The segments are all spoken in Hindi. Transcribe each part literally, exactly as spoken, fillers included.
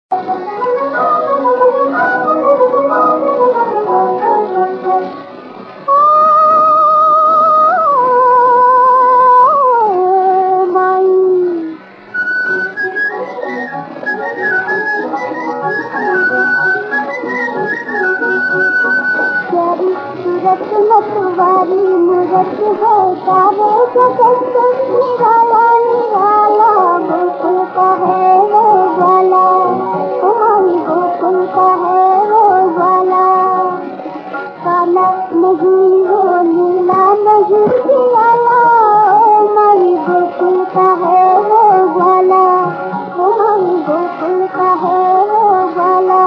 मतवारी मूरत है तारे जगत निराला निराला गोकुल का है वो वाला, हमारी गोकुल का है वो वाला। काला नहीं हो नीला नहीं पियाला, हमारी गोकुल का है वो वाला, हमारी गोकुल का है वो वाला।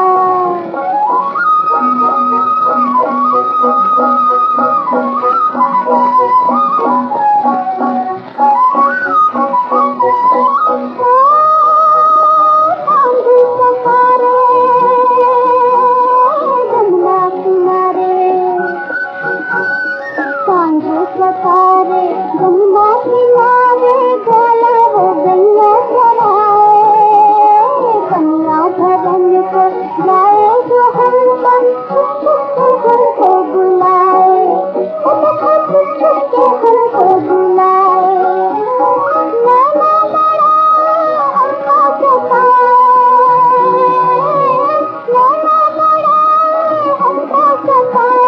सतारे गंगा किनारे गोला हो गैया चराए, कन्या भवन को जाए जो हमको हमको बुलाए, हमको बुलाए। नाना बड़ा हमको सताए, नाना बड़ा हमको सताए,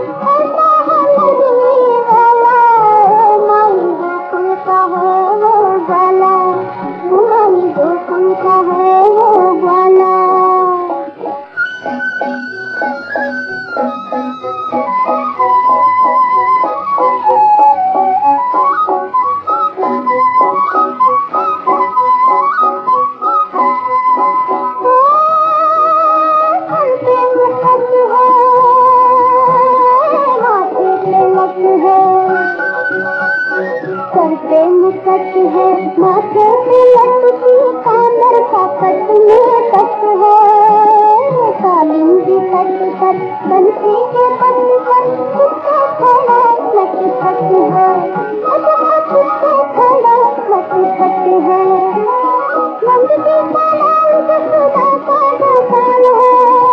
सर पे मुकट है माथे पे लटकी, कानर का कट में कट है, कालिंदी कट कट बंसी के पट पर उसका खड़ा लट खट है, उसका खड़ा लट खट है। नंद की सलाल जसोदा का गोपाल है,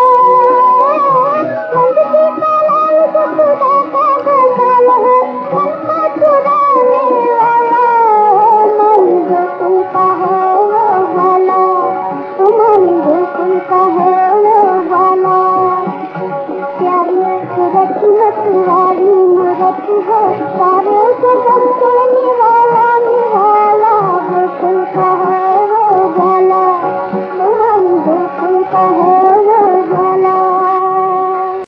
नंद की सलाल जसोदा का गोपाल है, हमको चुराने वाला हमारी गोकुल का है वो वाला, हमारी गोकुल का है वो वाला। प्यारी सूरत मतवारी मूरत है तारे जगत